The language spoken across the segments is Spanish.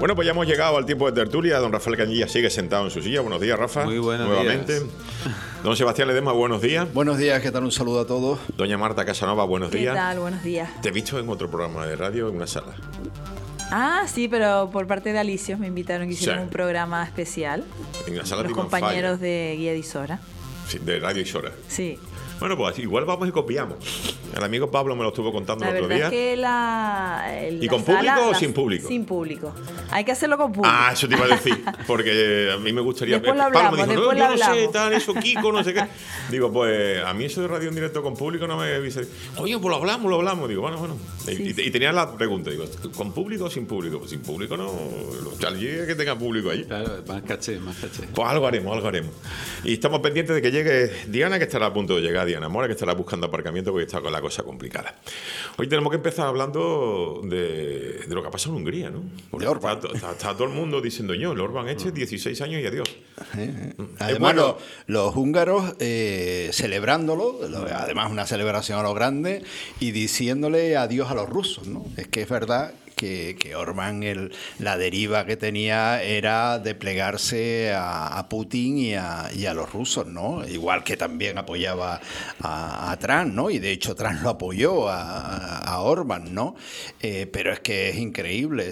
Bueno, pues ya hemos llegado al tiempo de tertulia. Don Rafael Cañilla sigue sentado en su silla. Buenos días, Rafa. Muy buenos nuevamente. días. Don Sebastián Ledesma, buenos días. Buenos días, ¿qué tal? Un saludo a todos. Doña Marta Casanova, buenos días. ¿Qué tal? Buenos días. Te he visto en otro programa de radio, en una sala. Ah, sí, pero por parte de Alicios me invitaron que hicieron un programa especial. En la sala los compañeros de Guía Isora. Sí, de Radio Isora. Sí. Bueno, pues igual vamos y copiamos. El amigo Pablo me lo estuvo contando el otro día. La verdad es que ¿Y con público o sin público? Sin público. Hay que hacerlo con público. Ah, eso te iba a decir. Porque a mí me gustaría... Después lo hablamos, Pablo me dijo, después yo lo no sé, hablamos. tal, eso, Kiko, no sé qué. Digo, pues a mí eso de radio en directo con público no me dice... Oye, pues lo hablamos. Digo, bueno. Sí, y tenía la pregunta, digo, ¿con público o sin público? Pues sin público no... Los challis que tenga público ahí. Claro, más caché. Pues algo haremos. Y estamos pendientes de que llegue Diana, que estará a punto de llegar, Diana Mora, que estará buscando aparcamiento porque está con la cosa complicada. Hoy tenemos que empezar hablando de lo que ha pasado en Hungría, ¿no? Porque de Orbán. Está todo el mundo diciendo yo, el Orbán 16 años y adiós. Además, bueno. los húngaros celebrándolo, además una celebración a lo grande, y diciéndole adiós a los rusos, ¿no? Es que es verdad que Orbán, la deriva que tenía era de plegarse a Putin y a los rusos, ¿no? Igual que también apoyaba a Trump, ¿no? Y de hecho Trump lo apoyó a Orbán, ¿no? Pero es que es increíble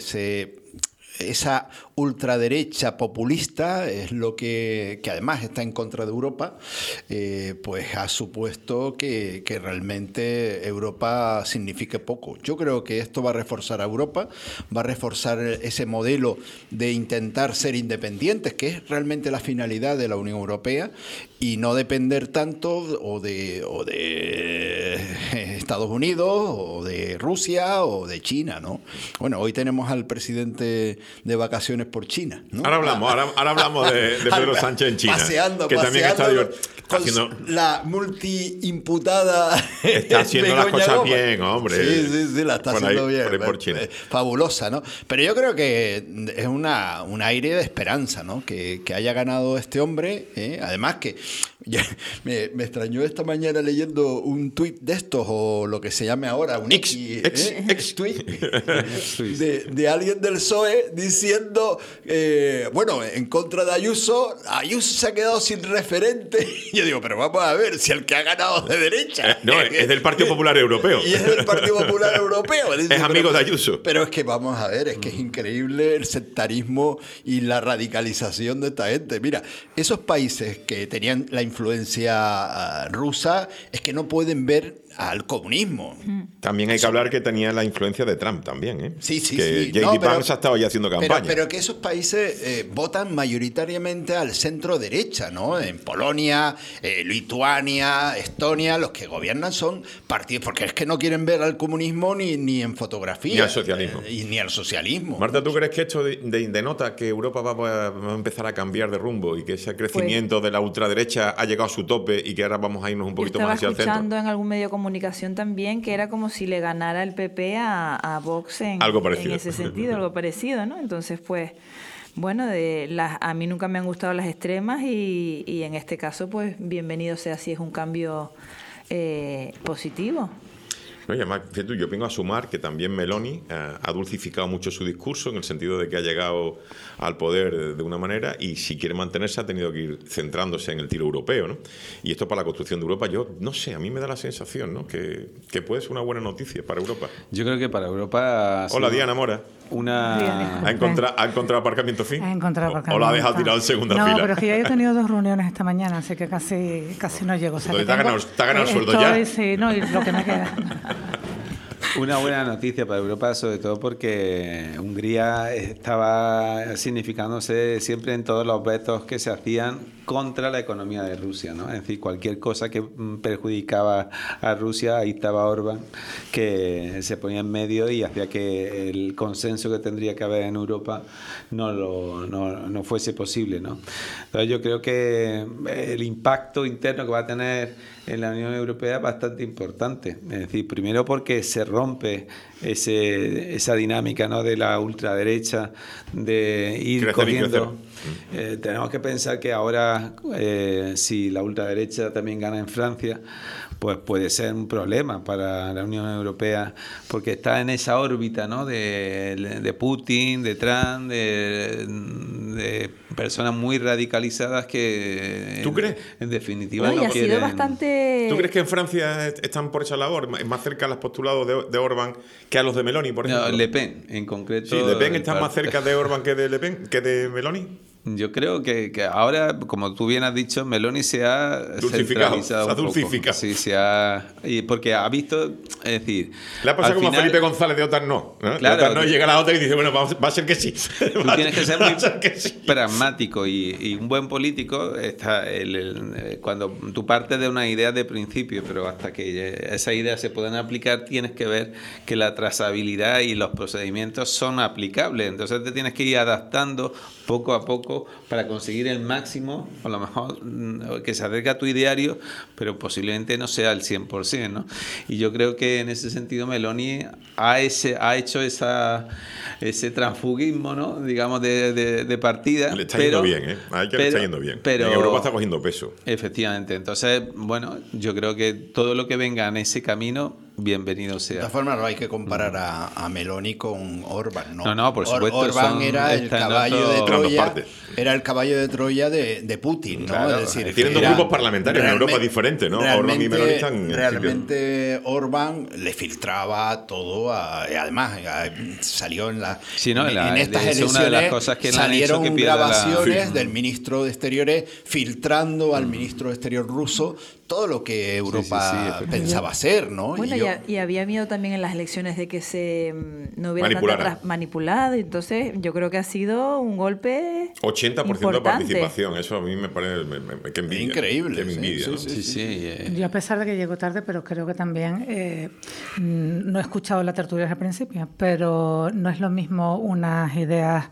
esa ultraderecha populista es lo que además está en contra de Europa, pues ha supuesto que realmente Europa signifique poco. Yo creo que esto va a reforzar a Europa, va a reforzar ese modelo de intentar ser independientes, que es realmente la finalidad de la Unión Europea, y no depender tanto o de Estados Unidos, o de Rusia, o de China, ¿no? Bueno, hoy tenemos al presidente de vacaciones por China, ¿no? Ahora hablamos de Pedro Sánchez en China. Paseando también está con la multiimputada. Está haciendo las cosas Gómez. bien, hombre. Sí, la está haciendo bien. Por ahí por China. Fabulosa, ¿no? Pero yo creo que es un aire de esperanza, ¿no? Que haya ganado este hombre. Además que me extrañó esta mañana leyendo un tuit de estos, o lo que se llame ahora, un ex-tuit de alguien del PSOE diciendo, bueno, en contra de Ayuso se ha quedado sin referente. Y yo digo, pero vamos a ver, si el que ha ganado es de derecha. No, es del Partido Popular Europeo. Y es del Partido Popular Europeo. Dice, es amigo de Ayuso. Pero es que vamos a ver, es que es increíble el sectarismo y la radicalización de esta gente. Mira, esos países que tenían la influencia rusa es que no pueden ver al comunismo. También hay que hablar que tenía la influencia de Trump también, ¿eh? Sí. Que J.D. Vance ha estado ya haciendo campaña. Pero que esos países votan mayoritariamente al centro derecha, ¿no? En Polonia, Lituania, Estonia, los que gobiernan son partidos, porque es que no quieren ver al comunismo ni en fotografía. Ni al socialismo. Ni al socialismo. Marta, ¿tú crees que esto denota que Europa va a empezar a cambiar de rumbo y que ese crecimiento de la ultraderecha ha llegado a su tope y que ahora vamos a irnos un poquito más hacia el centro? Estaba escuchando en algún medio de comunicación también que era como si le ganara el PP a Vox en ese sentido, algo parecido, ¿no? Entonces, pues, bueno, a mí nunca me han gustado las extremas y en este caso, pues, bienvenido sea si es un cambio positivo. No, y además, yo vengo a sumar que también Meloni ha dulcificado mucho su discurso en el sentido de que ha llegado al poder de una manera y si quiere mantenerse ha tenido que ir centrándose en el tiro europeo, ¿no? Y esto para la construcción de Europa, yo no sé, a mí me da la sensación, ¿no? que puede ser una buena noticia para Europa. Yo creo que para Europa... Hola, Diana Mora. ¿Ha encontrado aparcamiento fin? Ha encontrado aparcamiento. ¿O la ha dejado tirado en segunda fila? No, pero es que ya he tenido 2 reuniones esta mañana, así que casi no llego. O sea, ¿Te ha ganado el sueldo ya? Sí, no, y lo que me queda. Una buena noticia para Europa, sobre todo porque Hungría estaba significándose siempre en todos los vetos que se hacían contra la economía de Rusia, ¿no? Es decir, cualquier cosa que perjudicaba a Rusia, ahí estaba Orbán, que se ponía en medio y hacía que el consenso que tendría que haber en Europa no fuese posible, ¿no? Entonces yo creo que el impacto interno que va a tener en la Unión Europea es bastante importante. Es decir, primero porque se rompe rompe esa dinámica, ¿no?, de la ultraderecha, de ir corriendo. Tenemos que pensar que ahora, si la ultraderecha también gana en Francia, pues puede ser un problema para la Unión Europea, porque está en esa órbita, ¿no?, de Putin, de Trump, de personas muy radicalizadas que... ¿Tú crees? En definitiva no quieren... Bastante... ¿Tú crees que en Francia están por esa labor? ¿Es más cerca a los postulados de Orbán que a los de Meloni, por ejemplo? No, Le Pen, en concreto... Sí, ¿Le Pen está más cerca de Orbán que de Le Pen, que de Meloni? Yo creo que ahora, como tú bien has dicho, Meloni se ha centralizado se ha dulcificado. Sí, porque ha visto, es decir... Le ha pasado como a Felipe González de OTAN no. Claro, de OTAN no llega a la OTAN y dice, bueno, va a ser que sí. Tú tienes que ser muy pragmático y un buen político está cuando tú partes de una idea de principio, pero hasta que esas ideas se puedan aplicar tienes que ver que la trazabilidad y los procedimientos son aplicables. Entonces te tienes que ir adaptando poco a poco para conseguir el máximo, a lo mejor que se acerque a tu ideario, pero posiblemente no sea el 100%, ¿no? Y yo creo que en ese sentido Meloni ha hecho ese transfugismo, ¿no?, digamos, de partida. Le está yendo bien, ¿eh? Le está yendo bien. Pero, en Europa está cogiendo peso. Efectivamente. Entonces, bueno, yo creo que todo lo que venga en ese camino, bienvenido sea. De todas formas, no hay que comparar a Meloni con Orbán, ¿no? No, por supuesto. Orbán era el caballo de Troya. Era el caballo de Troya de Putin, ¿no? Claro, es decir, tienen dos grupos parlamentarios en Europa diferentes, ¿no? Orbán y Meloni están... Realmente Orbán le filtraba todo, además salió en estas elecciones, una de las cosas que salieron han hecho que grabaciones del ministro de Exteriores filtrando al ministro de Exterior ruso todo lo que Europa pensaba hacer, ¿no? Bueno, y había miedo también en las elecciones de que no hubiera manipulado, entonces yo creo que ha sido un golpe 80% importante. de participación, eso a mí me parece que envidia. Increíble. Que envidia, ¿no? Yo, a pesar de que llego tarde, pero creo que también no he escuchado la tertulia al principio, pero no es lo mismo unas ideas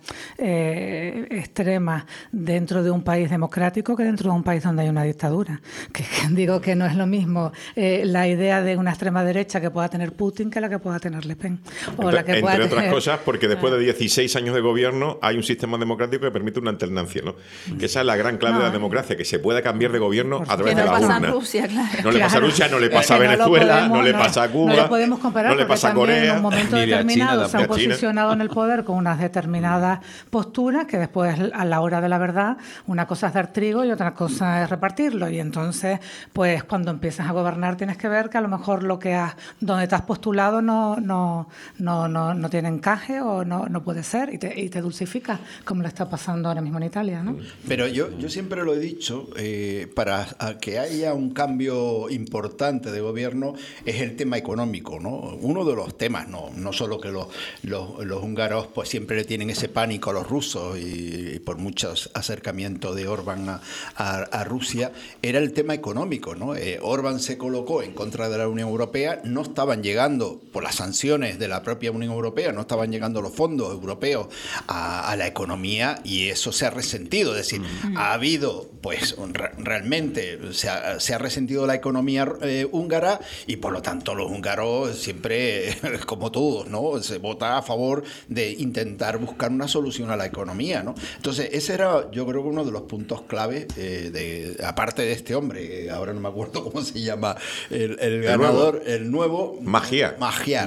extremas dentro de un país democrático que dentro de un país donde hay una dictadura. Digo que no es lo mismo la idea de una extrema derecha que pueda tener Putin que la que pueda tener Le Pen. O la que entre otras cosas, porque después de 16 años de gobierno hay un sistema democrático que permite una alternancia, ¿no? Que esa es la gran clave de la democracia, que se pueda cambiar de gobierno a través de la urna. Rusia, claro. No le pasa a Rusia, no le pasa a Venezuela, no le pasa a Cuba, no lo podemos comparar, no le pasa a Corea. En un momento determinado China, se han posicionado en el poder con unas determinadas posturas que después, a la hora de la verdad, una cosa es dar trigo y otra cosa es repartirlo. Y entonces, pues cuando empiezas a gobernar tienes que ver que a lo mejor donde te has postulado no tiene encaje o no puede ser y te dulcifica, como le está pasando ahora mismo en Italia, ¿no? Pero yo siempre lo he dicho, para que haya un cambio importante de gobierno es el tema económico, ¿no? Uno de los temas, no solo que los húngaros pues siempre le tienen ese pánico a los rusos y por muchos acercamientos de Orbán a Rusia, era el tema económico, ¿no? Orbán se colocó en contra de la Unión Europea, no estaban llegando, por las sanciones de la propia Unión Europea, no estaban llegando los fondos europeos a la economía y eso se ha resentido, es decir, ha habido, pues realmente se ha resentido la economía húngara y por lo tanto los húngaros siempre, como todos, ¿no? Se vota a favor de intentar buscar una solución a la economía, ¿no? Entonces ese era, yo creo que uno de los puntos clave, aparte de este hombre, ahora no me acuerdo cómo se llama el ganador, el nuevo Magyar.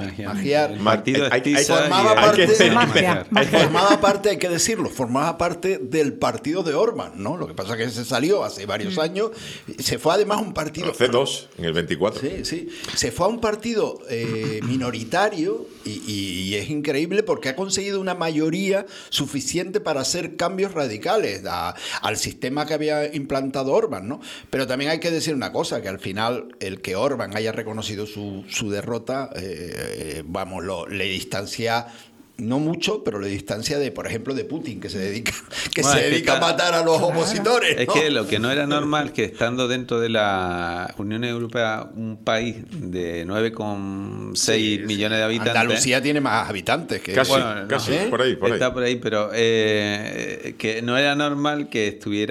Formaba parte, hay que decirlo, formaba parte del partido de Orbán, ¿no? Lo que pasa es que se salió hace varios años, se fue además a un partido... Hace dos, en el 24. Sí, se fue a un partido minoritario y es increíble porque ha conseguido una mayoría suficiente para hacer cambios radicales al sistema que había implantado Orbán, ¿no? Pero también hay que decir una cosa, que al final el que Orbán haya reconocido su derrota, le distancia, no mucho, pero le distancia de, por ejemplo, de Putin, que se dedica a matar a los opositores, ¿no? Es que lo que no era normal, que estando dentro de la Unión Europea, un país de 9,6 millones de habitantes... Andalucía tiene más habitantes que... Casi, por ahí. Está por ahí, pero que no era normal que estuviera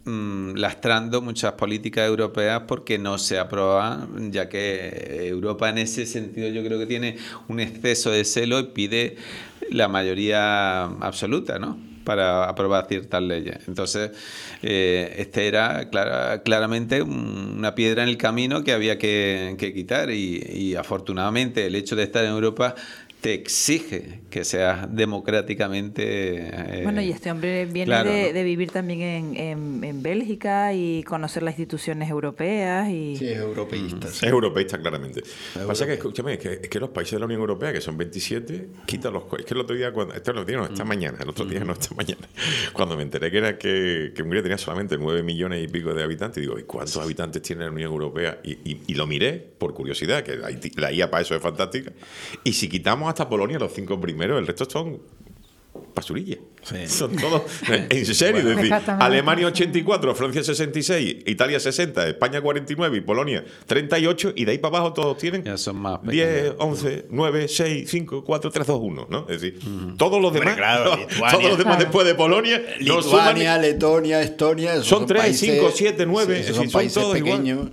lastrando muchas políticas europeas porque no se aprueban, ya que Europa en ese sentido yo creo que tiene un exceso de celo y pide la mayoría absoluta, ¿no?, para aprobar ciertas leyes. Entonces, este era claramente una piedra en el camino que había que quitar y afortunadamente el hecho de estar en Europa te exige que seas democráticamente... bueno, y este hombre viene claro, de vivir también en Bélgica y conocer las instituciones europeas. Y... Sí, es europeísta. Es europeísta, claramente. Pasa que, escúchame, es que los países de la Unión Europea, que son 27, quitan los... Es que el otro día, esta mañana, cuando me enteré que Hungría tenía solamente 9 millones y pico de habitantes, digo, ¿y cuántos habitantes tiene la Unión Europea? Y lo miré, por curiosidad, que la IA para eso es fantástica, y si quitamos hasta Polonia, los 5 primeros, el resto son basurilla. Sí. Son todos, en serio, bueno, es decir, Alemania 84, Francia 66, Italia 60, España 49 y Polonia 38, y de ahí para abajo todos tienen ya son más 10, 11, 9, 6, 5, 4, 3, 2, 1, ¿no? Es decir, todos los demás, claro, todos los demás después de Polonia, Lituania, Letonia, Estonia, son 3, 5, 7, 9, sí, son países todos pequeños.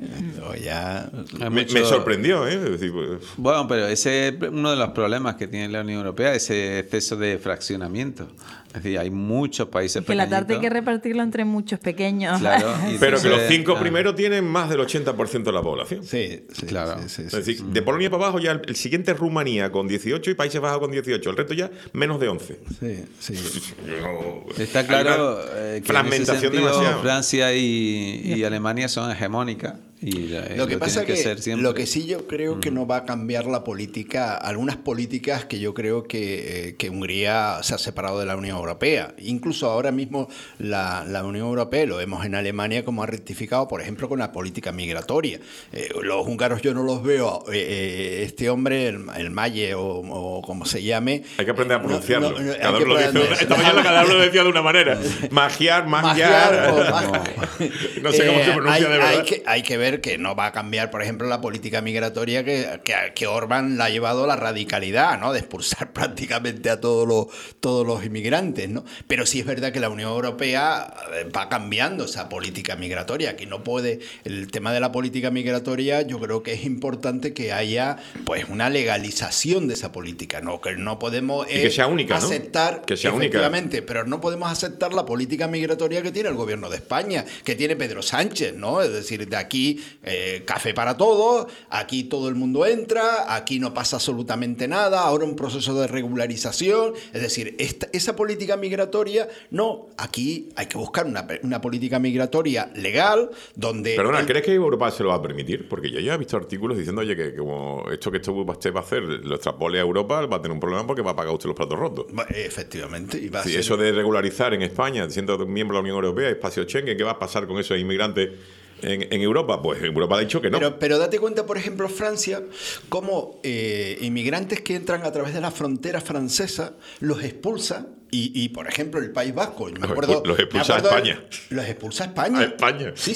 Ya me sorprendió, Es decir, pues... Bueno, pero ese es uno de los problemas que tiene la Unión Europea, ese exceso de fraccionamiento. Es decir, hay muchos países pequeñitos. Que la tarta hay que repartirlo entre muchos pequeños. Claro, pero que los 5 primeros tienen más del 80% de la población. Sí, claro. Sí. Es decir, de Polonia para abajo ya el siguiente es Rumanía con 18 y Países Bajos con 18. El resto ya menos de 11. Sí. Está claro que fragmentación demasiado. Francia y Alemania son hegemónicas. Y lo que pasa es que lo que sí yo creo que no va a cambiar la política, algunas políticas que yo creo que Hungría se ha separado de la Unión Europea. Incluso ahora mismo la Unión Europea, lo vemos en Alemania como ha rectificado, por ejemplo, con la política migratoria. Los húngaros yo no los veo, este hombre, el Maye o como se llame. Hay que aprender a pronunciarlo. Esta mañana cada uno lo decía de una manera. Magiar. No sé cómo se pronuncia de verdad. Hay que ver que no va a cambiar, por ejemplo, la política migratoria que Orbán la ha llevado a la radicalidad, ¿no? De expulsar prácticamente a todos los inmigrantes, ¿no? Pero sí es verdad que la Unión Europea va cambiando esa política migratoria, que no puede... El tema de la política migratoria, yo creo que es importante que haya pues una legalización de esa política, ¿no? Que no podemos y que sea única, aceptar, ¿no? Que sea efectivamente, única. Pero no podemos aceptar la política migratoria que tiene el gobierno de España, que tiene Pedro Sánchez, ¿no? Es decir, de aquí café para todos, aquí todo el mundo entra, aquí no pasa absolutamente nada, ahora un proceso de regularización, es decir, esa política migratoria, no, aquí hay que buscar una política migratoria legal donde... Perdona, ¿crees que Europa se lo va a permitir? Porque yo ya he visto artículos diciendo, oye, que como esto usted va a hacer, lo extrapole a Europa, va a tener un problema porque va a pagar usted los platos rotos. Efectivamente. Y va sí, eso de regularizar en España, siendo miembro de la Unión Europea, espacio Schengen, ¿qué va a pasar con esos inmigrantes en Europa? Pues Europa ha dicho que no. Pero date cuenta, por ejemplo, Francia, cómo inmigrantes que entran a través de la frontera francesa los expulsa. Y por ejemplo, el País Vasco, los expulsa a España. Los expulsa a España. A España. Sí.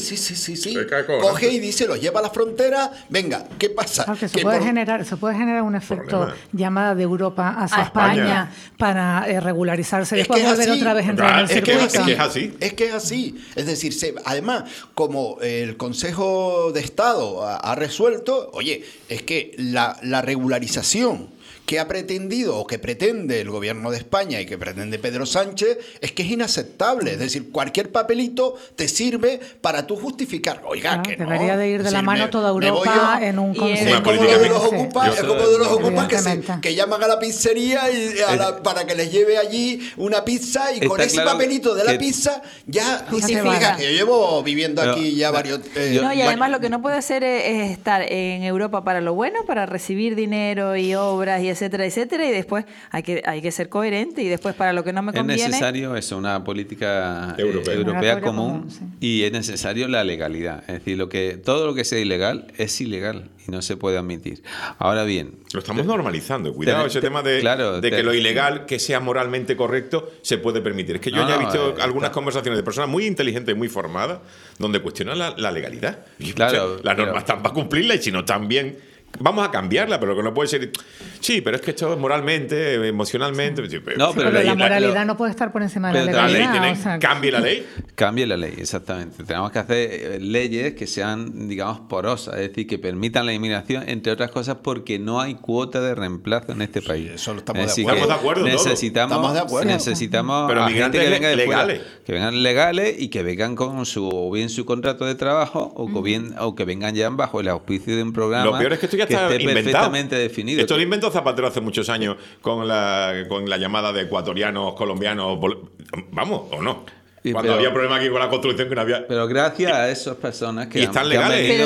Coge y dice, los lleva a la frontera, venga, ¿qué pasa? Claro, se puede generar un efecto llamada de Europa hacia España para regularizarse y después volver otra vez a entrar en el circuito. Es que es así. Es decir, además, como el Consejo de Estado ha resuelto, oye, es que la regularización que ha pretendido o que pretende el gobierno de España y que pretende Pedro Sánchez es que es inaceptable. Es decir, cualquier papelito te sirve para tú justificar. Oiga, claro, que no. Debería de ir de la mano toda Europa en un consejo. Es como de los ocupas que llaman a la pizzería para que les lleve allí una pizza y con ese papelito de la pizza ya justifica que yo llevo viviendo aquí ya varios... y además lo que no puede hacer es estar en Europa para lo bueno, para recibir dinero y obras y etcétera, y después hay que ser coherente y después para lo que no me conviene... Es necesario eso, una política europea común y es necesario la legalidad. Es decir, todo lo que sea ilegal es ilegal y no se puede admitir. Ahora bien... Lo estamos normalizando. Cuidado ese tema de que lo ilegal, que sea moralmente correcto, se puede permitir. Es que yo ya he visto algunas conversaciones de personas muy inteligentes y muy formadas donde cuestionan la legalidad. Claro, las normas están para cumplirlas y si no están bien... vamos a cambiarla, pero lo que no puede ser... Sí, pero es que esto es moralmente, emocionalmente... Sí. No, pero la moralidad no puede estar por encima de la legalidad. ¿Cambie la ley? Cambie la ley, exactamente. Tenemos que hacer leyes que sean, digamos, porosas, es decir, que permitan la inmigración, entre otras cosas, porque no hay cuota de reemplazo en este país. Eso estamos de acuerdo. Necesitamos pero a migrantes gente que venga de legales. Fuera, que vengan legales y que vengan con su contrato de trabajo o que vengan ya bajo el auspicio de un programa. Lo peor es que esto ya está perfectamente definido. Esto lo inventó Zapatero hace muchos años con la llamada de ecuatorianos, colombianos, vamos, ¿o no? Cuando había problemas aquí con la construcción que no había... Pero gracias a esas personas que están legales.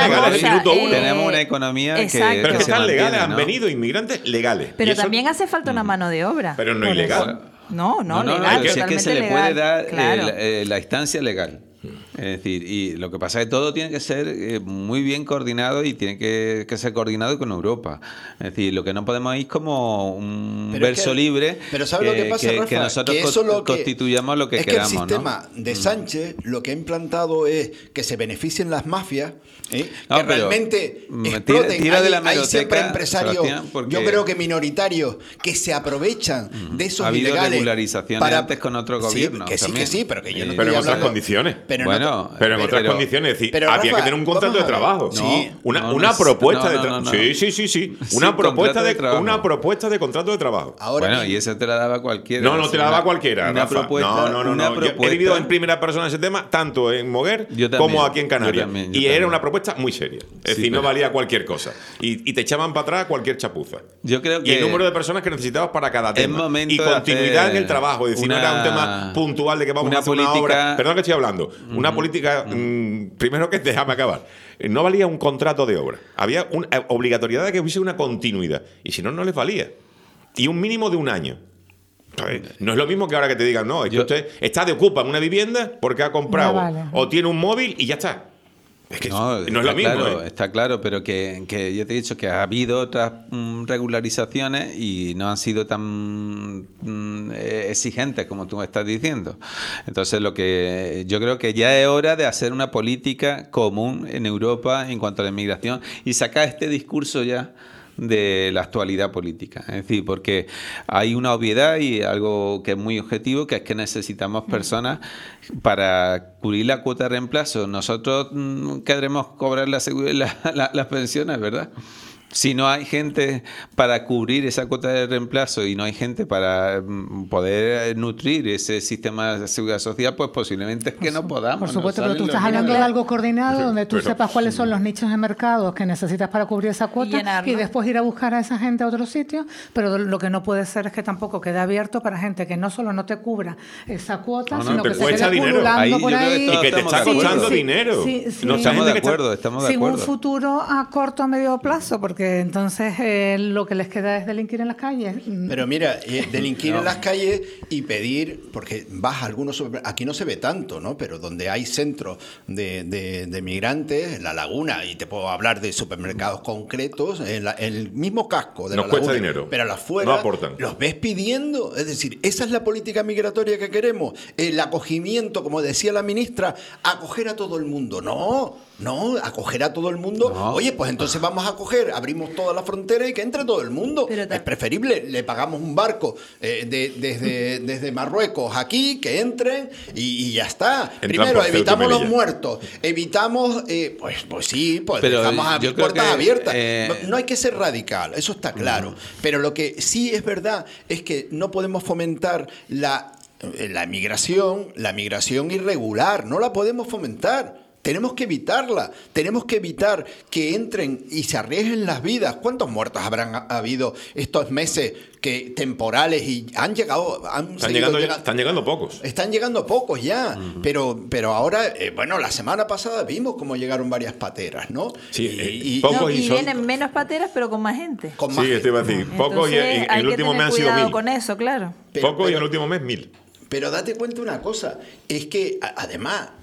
Tenemos una economía que pero es que están legales, ¿no? Han venido inmigrantes legales. Pero también hace falta una mano de obra. Pero no ilegal. No, legal. Es que se le puede dar claro. la instancia legal. Es decir, y lo que pasa es que todo tiene que ser muy bien coordinado y tiene que ser coordinado con Europa. Es decir, lo que no podemos ir como un verso libre. Pero ¿sabes lo que pasa, Rafa? Que nosotros constituyamos lo que queramos. Es que el sistema de Sánchez lo que ha implantado es que se beneficien las mafias, que realmente exploten. Hay siempre empresarios, yo creo que minoritarios, que se aprovechan de esos ilegales. Ha habido regularizaciones antes con otro gobierno. Sí, pero que yo no pero en otras condiciones. Pero en otras condiciones, es decir, había que tener un contrato de trabajo. Una propuesta de trabajo. Sí. Una propuesta de contrato de trabajo. Bueno, y esa te la daba cualquiera. No te la daba cualquiera, Rafa. No. Yo he vivido en primera persona ese tema, tanto en Moguer como aquí en Canarias. Y era una propuesta muy seria. Es decir, no valía cualquier cosa. Y te echaban para atrás cualquier chapuza. Yo creo que y el número de personas que necesitabas para cada tema. Y continuidad en el trabajo. Es decir, no era un tema puntual de que vamos a hacer una obra. Perdón que estoy hablando. Una política, primero que déjame acabar, no valía un contrato de obra, había una obligatoriedad de que hubiese una continuidad, y si no, no les valía, y un mínimo de un año. No es lo mismo que ahora que te digan, no, es que usted está de ocupa en una vivienda porque ha comprado o tiene un móvil y ya está. Es que no es lo mismo. Claro, está claro, pero que yo te he dicho que ha habido otras regularizaciones y no han sido tan exigentes como tú me estás diciendo. Entonces, lo que yo creo que ya es hora de hacer una política común en Europa en cuanto a la inmigración y sacar este discurso ya de la actualidad política. Es decir, porque hay una obviedad y algo que es muy objetivo, que es que necesitamos personas para cubrir la cuota de reemplazo. Nosotros queremos cobrar las pensiones, ¿verdad? Si no hay gente para cubrir esa cuota de reemplazo y no hay gente para poder nutrir ese sistema de seguridad social, pues posiblemente es que no podamos. Por supuesto, pero tú estás hablando de algo coordinado donde tú sepas cuáles son los nichos de mercado que necesitas para cubrir esa cuota y después ir a buscar a esa gente a otro sitio, pero lo que no puede ser es que tampoco quede abierto para gente que no solo no te cubra esa cuota, sino que se quede pululando por ahí. Y que te está costando dinero. No estamos de acuerdo, sin un futuro a corto o medio plazo, porque entonces lo que les queda es delinquir en las calles. Pero mira, delinquir en las calles y pedir, porque vas a algunos, aquí no se ve tanto, ¿no? Pero donde hay centros de migrantes, en La Laguna, y te puedo hablar de supermercados concretos, en el mismo casco de La Laguna. Nos cuesta dinero. Pero afuera no aportan. Los ves pidiendo. Es decir, esa es la política migratoria que queremos. El acogimiento, como decía la ministra, acoger a todo el mundo. No, acoger a todo el mundo. No. Oye, pues entonces vamos a acoger, abrimos toda la frontera y que entre todo el mundo. Es preferible, le pagamos un barco desde Marruecos aquí, que entren y ya está. Primero, evitamos los muertos, evitamos, pues dejamos puertas abiertas. No hay que ser radical, eso está claro. Pero lo que sí es verdad es que no podemos fomentar la migración irregular, no la podemos fomentar. Tenemos que evitarla, tenemos que evitar que entren y se arriesguen las vidas. ¿Cuántos muertos habrán habido estos meses temporales y han llegado? Están llegando pocos. Están llegando pocos ya, pero ahora, la semana pasada vimos cómo llegaron varias pateras, ¿no? Sí, pocos y vienen menos pateras, pero con más gente. Te iba a decir, pocos y en el último mes han sido 1000. Con eso, claro. Pocos y en el último mes 1000. Pero date cuenta una cosa, es que además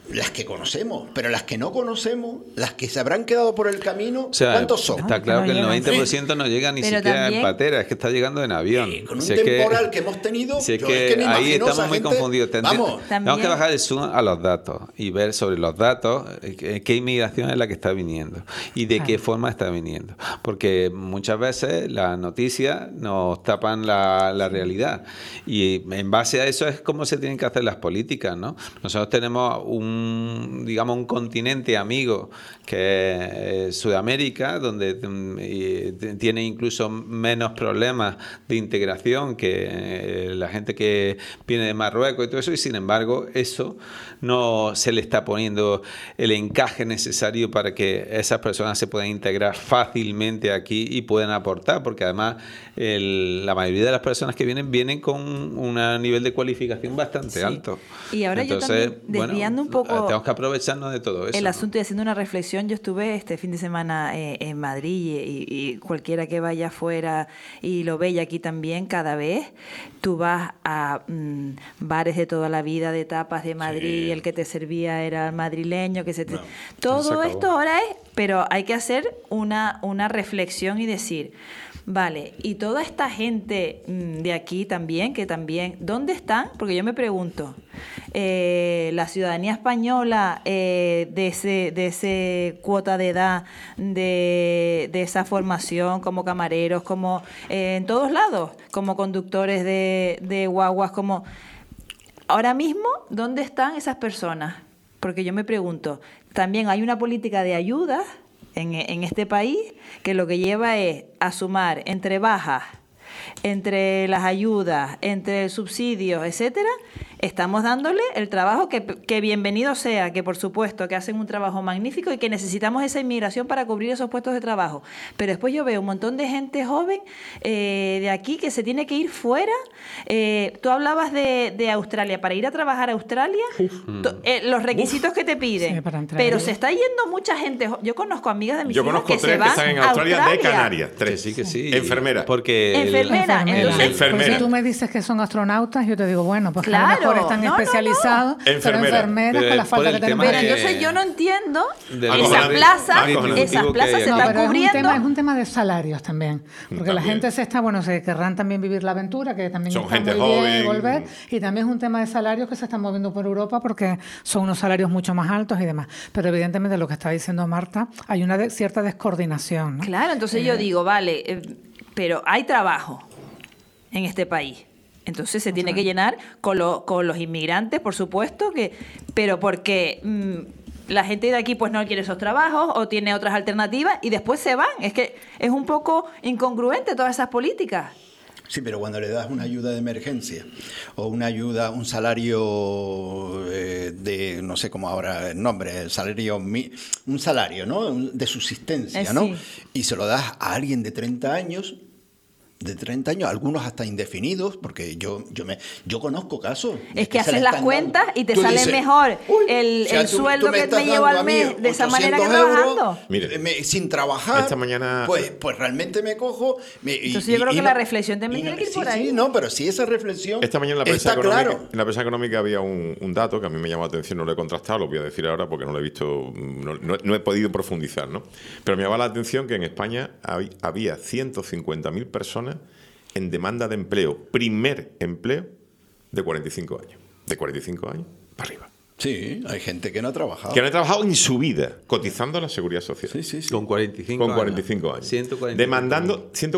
las que conocemos, pero las que no conocemos, las que se habrán quedado por el camino, o sea, ¿cuántos son? Está claro que el 90% no llega ni siquiera en patera, es que está llegando en avión. Con un temporal que hemos tenido, si es que me ahí estamos muy confundidos. Tenemos que bajar el zoom a los datos y ver sobre los datos qué inmigración es la que está viniendo y de qué forma está viniendo. Porque muchas veces las noticias nos tapan la realidad y en base a eso es como se tienen que hacer las políticas, ¿no? Nosotros tenemos un continente amigo que es Sudamérica, donde tiene incluso menos problemas de integración que la gente que viene de Marruecos y todo eso, y sin embargo eso no se le está poniendo el encaje necesario para que esas personas se puedan integrar fácilmente aquí y puedan aportar, porque además la mayoría de las personas que vienen con un nivel de cualificación bastante alto. Y ahora entonces, yo también, desviando un poco, tenemos que aprovecharnos de todo eso. El asunto, y haciendo una reflexión, yo estuve este fin de semana en Madrid y cualquiera que vaya afuera y lo ve, y aquí también, cada vez tú vas a bares de toda la vida, de tapas de Madrid, y el que te servía era el madrileño, todo esto ahora es, pero hay que hacer una reflexión y decir, vale, y toda esta gente de aquí también, ¿dónde están? Porque yo me pregunto, la ciudadanía española de ese cuota de edad, de esa formación como camareros, como en todos lados, como conductores de guaguas, como ahora mismo, ¿dónde están esas personas? Porque yo me pregunto, también hay una política de ayudas en este país que lo que lleva es a sumar entre bajas, entre las ayudas, entre subsidios, etcétera. Estamos dándole el trabajo que bienvenido sea, que por supuesto que hacen un trabajo magnífico y que necesitamos esa inmigración para cubrir esos puestos de trabajo. Pero después yo veo un montón de gente joven de aquí que se tiene que ir fuera. Tú hablabas de Australia. Para ir a trabajar a Australia, los requisitos que te piden. Sí, pero se está yendo mucha gente. Yo conozco amigas de mis hijas que se van a Australia. Yo conozco 3 que están en Australia de Canarias. 3. Sí, que sí. Enfermeras. Enfermeras. Si tú me dices que son astronautas, yo te digo, bueno, pues claro. Están especializados, pero enfermeras con la falta que tenemos. Pero entonces yo no entiendo esas plazas se están cubriendo. Es un tema de salarios también, porque la gente se querrán también vivir la aventura, que también son está gente muy joven. bien volver, y también es un tema de salarios que se están moviendo por Europa porque son unos salarios mucho más altos y demás. Pero evidentemente lo que está diciendo Marta, hay una cierta descoordinación, ¿no? Claro, entonces yo digo, vale, pero hay trabajo en este país. Entonces se tiene que llenar con los inmigrantes, por supuesto, pero porque la gente de aquí pues no quiere esos trabajos o tiene otras alternativas y después se van. Es que es un poco incongruente todas esas políticas. Sí, pero cuando le das una ayuda de emergencia o una ayuda, un salario de, no sé cómo ahora el nombre, un salario, ¿no? De subsistencia, ¿no? Sí. Y se lo das a alguien de 30 años, algunos hasta indefinidos, porque yo conozco casos. Es que haces las cuentas y te sale mejor el sueldo que me llevo al mes de esa manera que trabajando. Mire, sin trabajar, esta mañana, pues realmente me cojo. Entonces yo creo que la reflexión también tiene que ir por ahí. Sí, no, pero si esa reflexión esta mañana en la prensa económica había un dato que a mí me llamó la atención, no lo he contrastado, lo voy a decir ahora porque no lo he visto, no he podido profundizar, ¿no? Pero me llamaba la atención que en España había 150.000 personas en demanda de empleo, primer empleo, de 45 años. De 45 años para arriba. Sí, hay gente que no ha trabajado. Que no ha trabajado en su vida, cotizando a la Seguridad Social. Sí. Con 45 años. 145 demandando 100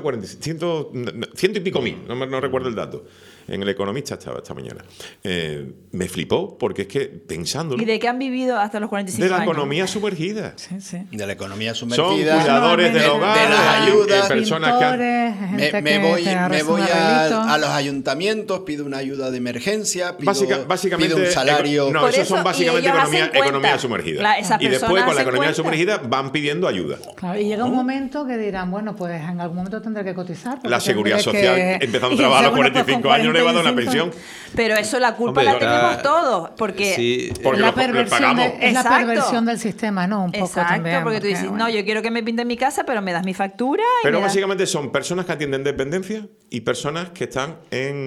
y pico mil, no recuerdo el dato. En El Economista estaba esta mañana. Me flipó, porque es que pensándolo... ¿Y de qué han vivido hasta los 45 años? De la economía sumergida. Sí. De la economía sumergida. Son cuidadores del hogar, de las ayudas, personas que me voy a los ayuntamientos, pido una ayuda de emergencia, pido un salario... No, eso son básicamente economía sumergida. Y después con la economía sumergida van pidiendo ayuda. Claro, y llega un momento que dirán, bueno, pues en algún momento tendré que cotizar. La Seguridad Social, empezando a trabajar a los 45 años, le va a dar una pensión. Pero eso la culpa la tenemos todos, porque porque la perversión es la perversión del sistema, ¿no? Un poco también. Porque tú dices, no, yo quiero que me pinten mi casa, pero me das mi factura. Pero básicamente son personas que atienden dependencia y personas que están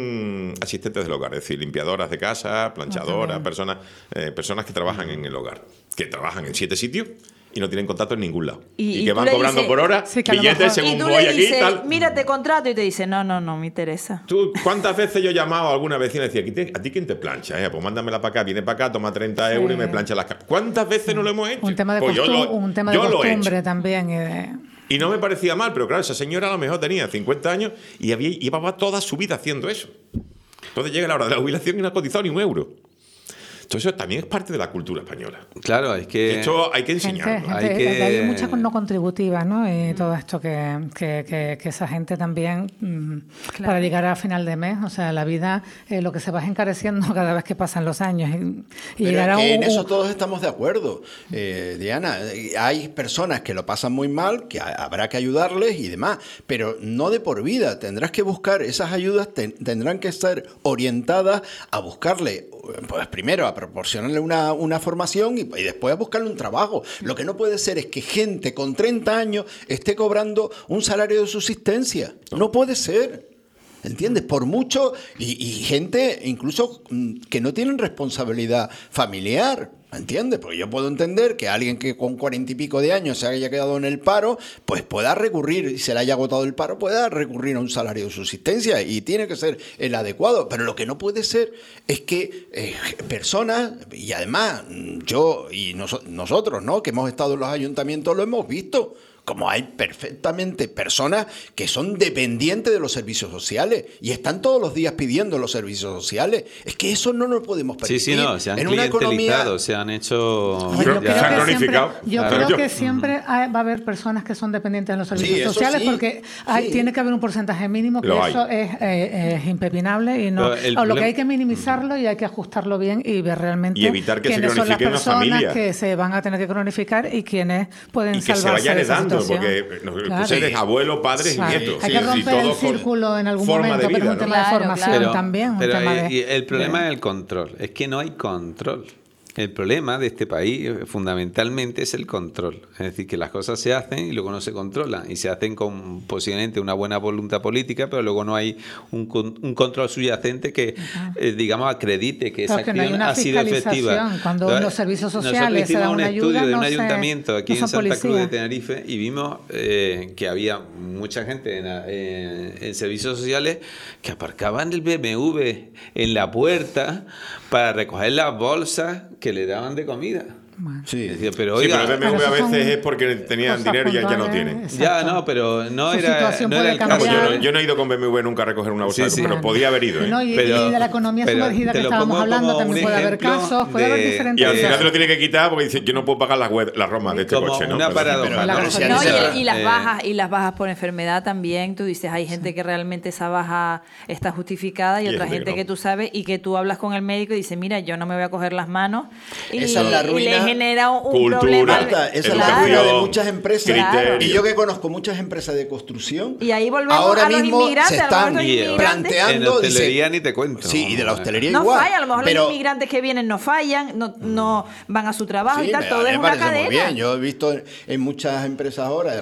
en asistentes del hogar, es decir, limpiadoras de casa, planchadoras, personas que trabajan en el hogar, que trabajan en 7 sitios y no tienen contacto en ningún lado. Y que van cobrando por hora, billetes según voy aquí y tal. Mira, te contrato y te dice, no me interesa. ¿Tú cuántas veces yo he llamado a alguna vecina y decía, ¿a ti quién te plancha? Pues mándamela para acá, viene para acá, toma 30 euros y me plancha las capas. ¿Cuántas veces no lo hemos hecho? Un tema de costumbre también. Y no me parecía mal, pero claro, esa señora a lo mejor tenía 50 años y llevaba toda su vida haciendo eso. Entonces llega la hora de la jubilación y no ha cotizado ni un euro. Entonces eso también es parte de la cultura española. Claro, es que... Esto hay que enseñarlo. Hay mucha no contributiva, ¿no? Y todo esto que esa gente también, para llegar a final de mes, o sea, la vida, lo que se va encareciendo cada vez que pasan los años. Y llegar a en eso todos estamos de acuerdo, Diana. Hay personas que lo pasan muy mal, que habrá que ayudarles y demás, pero no de por vida. Tendrás que buscar esas ayudas, tendrán que estar orientadas a buscarle, pues primero a proporcionarle una formación y después a buscarle un trabajo. Lo que no puede ser es que gente con 30 años esté cobrando un salario de subsistencia. No puede ser. ¿Entiendes? Por mucho, y gente incluso que no tienen responsabilidad familiar. ¿Entiendes? Porque yo puedo entender que alguien que con 40 y pico de años se haya quedado en el paro, pues pueda recurrir, y se le haya agotado el paro, pueda recurrir a un salario de subsistencia y tiene que ser el adecuado. Pero lo que no puede ser es que personas, y además yo y nosotros, ¿no?, que hemos estado en los ayuntamientos, lo hemos visto, como hay perfectamente personas que son dependientes de los servicios sociales y están todos los días pidiendo los servicios sociales. Es que eso no lo podemos permitir. Sí, no, se han clientelizado, se han hecho... Se han cronificado. Yo creo que siempre va a haber personas que son dependientes de los servicios sociales, porque tiene que haber un porcentaje mínimo, que eso es impepinable y no. Lo que hay que minimizarlo y hay que ajustarlo bien y ver realmente y evitar que quiénes son las personas que se van a tener que cronificar y quiénes pueden salvarse. Y que se vayan heredando. Porque eres abuelo, padres y nietos. Hay que romper el círculo en algún momento, pero es un tema de formación también. El problema es el control. Es que no hay control. El problema de este país fundamentalmente es el control. Es decir, que las cosas se hacen y luego no se controlan. Y se hacen con posiblemente una buena voluntad política, pero luego no hay un control subyacente que, digamos, acredite que esa acción ha sido efectiva. Cuando los servicios sociales se dan una ayuda, de un ayuntamiento aquí en Santa Cruz de Tenerife y vimos que había mucha gente en servicios sociales que aparcaban el BMW en la puerta para recoger las bolsas que le daban de comida. Bueno. Sí, decía, pero el BMW a veces es porque tenían dinero y ya no tienen. Exacto. Ya, no, pero no era el caso. Yo no he ido con BMW nunca a recoger una bolsa, pero podía haber ido. No, y de la economía sumergida que estábamos hablando también puede haber casos, puede haber diferentes. Y al final te lo tiene que quitar porque dice, yo no puedo pagar las romas de este coche. Una paradoja. Y las bajas por enfermedad también. Tú dices, hay gente que realmente esa baja está justificada y otra gente que tú sabes y que tú hablas con el médico y dices, mira, yo no me voy a coger las manos. Esa es la ruina. Genera un cultura, problema. Esa es la ruina de muchas empresas. Y yo que conozco muchas empresas de construcción. Y ahí volvemos ahora a los mismo inmigrantes. Se están planteando. En la hostelería ni te cuento. Sí, y de la hostelería no igual. Falla, a lo mejor los inmigrantes que vienen no fallan, no van a su trabajo y tal. Todo es una cadena. Muy bien. Yo he visto en muchas empresas ahora,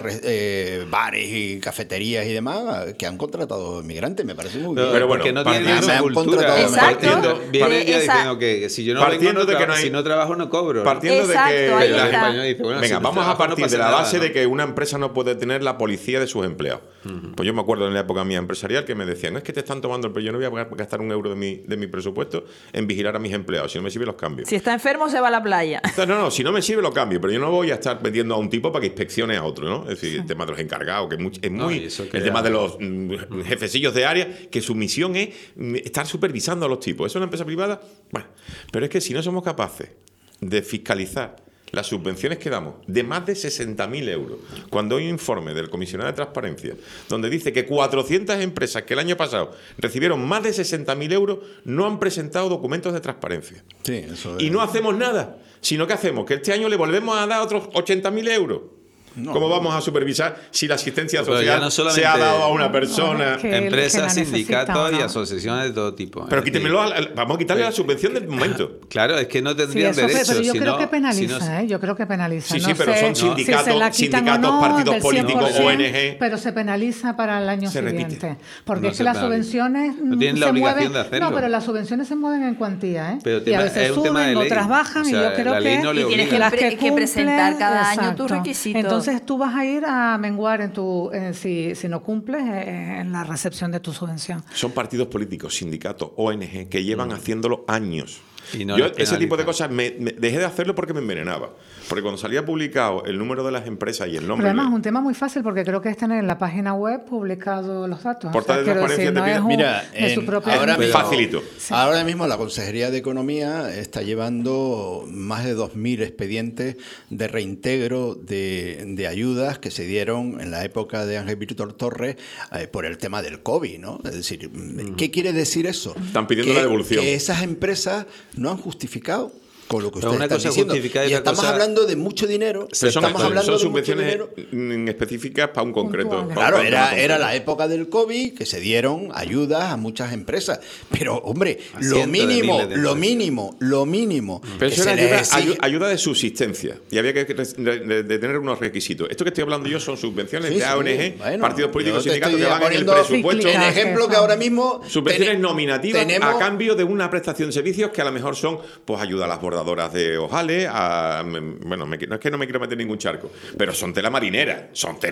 bares y cafeterías y demás, que han contratado inmigrantes. Me parece muy bien. Pero bueno, porque no tienen esa cultura. Exacto. Viene el día diciendo que si yo no vengo, si no trabajo, no cobro. Partiendo de que Dice, bueno, venga, vamos a partir de la base de que una empresa no puede tener la policía de sus empleados. Pues yo me acuerdo en la época mía empresarial que me decían, no es que te están tomando el pelo, yo no voy a gastar un euro de mi presupuesto en vigilar a mis empleados, si no me sirve los cambios. Si está enfermo se va a la playa. No, si no me sirve lo cambio, pero yo no voy a estar pidiendo a un tipo para que inspeccione a otro, ¿no? Es decir, el tema de los encargados, que es muy el tema de los jefecillos de área, que su misión es estar supervisando a los tipos. ¿Es una empresa privada? Bueno, pero es que si no somos capaces de fiscalizar las subvenciones que damos de más de 60.000 euros, cuando hay un informe del comisionado de transparencia donde dice que 400 empresas que el año pasado recibieron más de 60.000 euros no han presentado documentos de transparencia. Sí, eso es. Y no hacemos nada, sino que hacemos que este año le volvemos a dar otros 80.000 euros. ¿Cómo vamos a supervisar si la asistencia social no se ha dado a una persona? Empresas, sindicatos y asociaciones de todo tipo. Pero quítemelo, vamos a quitarle la subvención del momento. Claro, es que no tendrían derecho. Pero yo creo que penaliza, yo creo que penaliza. Sí, pero son sindicatos, partidos políticos, ONG. Pero se penaliza para el año siguiente. Porque es que las subvenciones no tienen la obligación de hacerlo. No, pero las subvenciones se mueven en cuantía, Pero y a veces suben, otras bajan, y yo creo que tienes que presentar cada año tus requisitos. Entonces tú vas a ir a menguar si no cumples en la recepción de tu subvención. Son partidos políticos, sindicatos, ONG, que llevan haciéndolo años. No, yo ese tipo de cosas dejé de hacerlo porque me envenenaba. Porque cuando salía publicado el número de las empresas y el nombre... Pero además es un tema muy fácil porque creo que es tener en la página web publicado los datos. Portal de transparencia te pide... Mira, facilito. Ahora mismo la Consejería de Economía está llevando más de 2.000 expedientes de reintegro de ayudas que se dieron en la época de Ángel Víctor Torres por el tema del COVID, ¿no? Es decir, ¿qué quiere decir eso? Están pidiendo la devolución. Que esas empresas no han justificado con lo que ustedes están diciendo. Y estamos hablando de mucho dinero. Pero son subvenciones específicas para un concreto. Claro, era la época del COVID que se dieron ayudas a muchas empresas. Pero, hombre, lo mínimo. Pero eso era ayuda de subsistencia. Y había que de tener unos requisitos. Esto que estoy hablando yo son subvenciones de ONG, partidos políticos, sindicatos que van en el presupuesto. El ejemplo que ahora mismo... Subvenciones nominativas a cambio de una prestación de servicios que a lo mejor son pues ayuda a las bordadoras de ojales, no es que no me quiero meter en ningún charco, pero son tela marinera.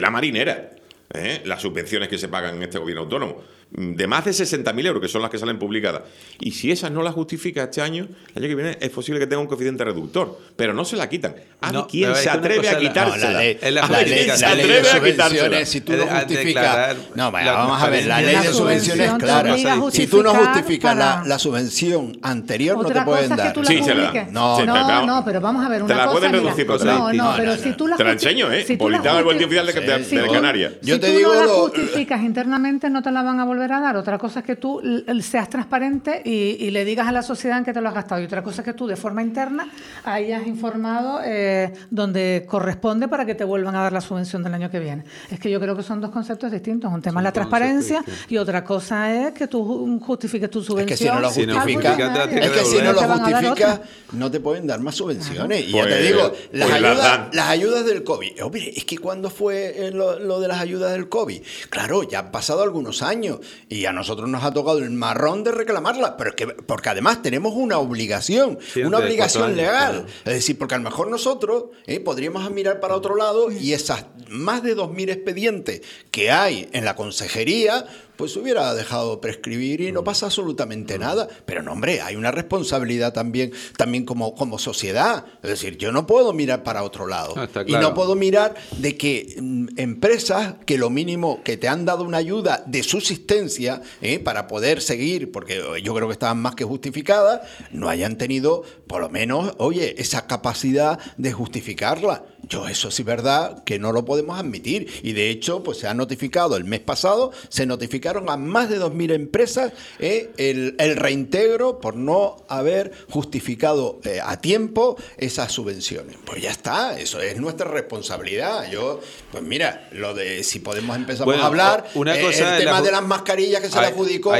Las subvenciones que se pagan en este gobierno autónomo, de más de 60.000 euros, que son las que salen publicadas. Y si esas no las justifica este año, el año que viene es posible que tenga un coficiente reductor, pero no se la quitan. ¿Quién se atreve a quitársela? La ley de subvenciones, si tú no justificas... vamos a ver, la ley de subvenciones es clara. Si tú no justificas la subvención anterior, no te pueden dar. Sí, se la dan. No, pero vamos a ver una cosa. Te la pueden reducir, pero si tú la te la enseño, Politano el buen oficial de Canarias. Si tú no la justificas internamente, no te la van a volver a dar. Otra cosa es que tú seas transparente y le digas a la sociedad en qué te lo has gastado. Y otra cosa es que tú de forma interna hayas informado donde corresponde para que te vuelvan a dar la subvención del año que viene. Es que yo creo que son dos conceptos distintos. Un tema es la transparencia y otra cosa es que tú justifiques tu subvención. Es que si no lo justificas, no te pueden dar más subvenciones. Y ya te digo, las ayudas del COVID. Hombre, es que cuando fue lo de las ayudas del COVID, claro, ya han pasado algunos años y a nosotros nos ha tocado el marrón de reclamarlas, pero es que porque además tenemos una obligación, legal. Es decir, porque a lo mejor nosotros podríamos mirar para otro lado y esas más de 2.000 expedientes que hay en la consejería, pues hubiera dejado prescribir y no pasa absolutamente nada. Pero no, hombre, hay una responsabilidad también como sociedad. Es decir, yo no puedo mirar para otro lado. Claro. Y no puedo mirar de que empresas que lo mínimo que te han dado una ayuda de subsistencia para poder seguir, porque yo creo que estaban más que justificadas, no hayan tenido, por lo menos, esa capacidad de justificarla. Eso sí es verdad que no lo podemos admitir. Y de hecho, pues se ha notificado el mes pasado, se notificaron a más de 2.000 empresas el reintegro por no haber justificado a tiempo esas subvenciones. Pues ya está, eso es nuestra responsabilidad. Pues mira, lo de si podemos empezar a hablar, el tema de las mascarillas que se le adjudicó a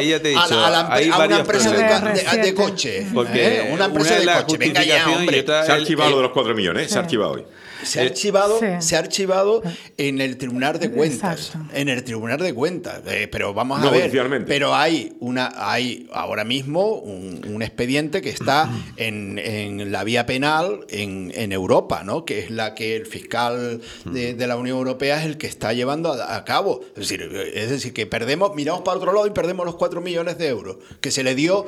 una empresa de coche. Porque una empresa de coche. Venga ya, hombre. Se ha archivado lo de los 4 millones, se ha archivado hoy. Se ha archivado en el Tribunal de Cuentas. Exacto. En el Tribunal de Cuentas. Pero vamos a ver. Pero hay ahora mismo un expediente que está en la vía penal en Europa, ¿no? Que es la que el fiscal de la Unión Europea es el que está llevando a cabo. Es decir, que miramos para otro lado y perdemos los 4 millones de euros que se le dio,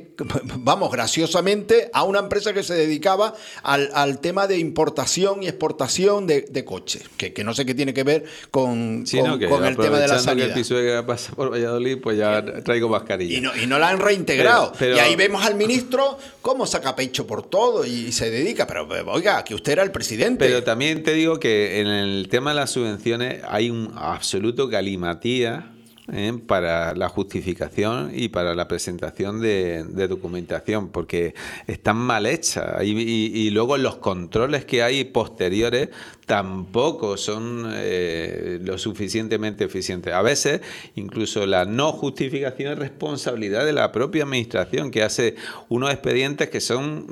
graciosamente, a una empresa que se dedicaba al tema de importación y exportación de coches, que no sé qué tiene que ver con el tema de la sanidad. Que el Pisuerga pasa por Valladolid, pues ya traigo mascarilla. Y no la han reintegrado. Y ahí vemos al ministro cómo saca pecho por todo y se dedica. Pero oiga, que usted era el presidente. Pero también te digo que en el tema de las subvenciones hay un absoluto galimatía para la justificación y para la presentación de documentación, porque están mal hechas y luego los controles que hay posteriores tampoco son lo suficientemente eficientes. A veces incluso la no justificación es responsabilidad de la propia administración, que hace unos expedientes que son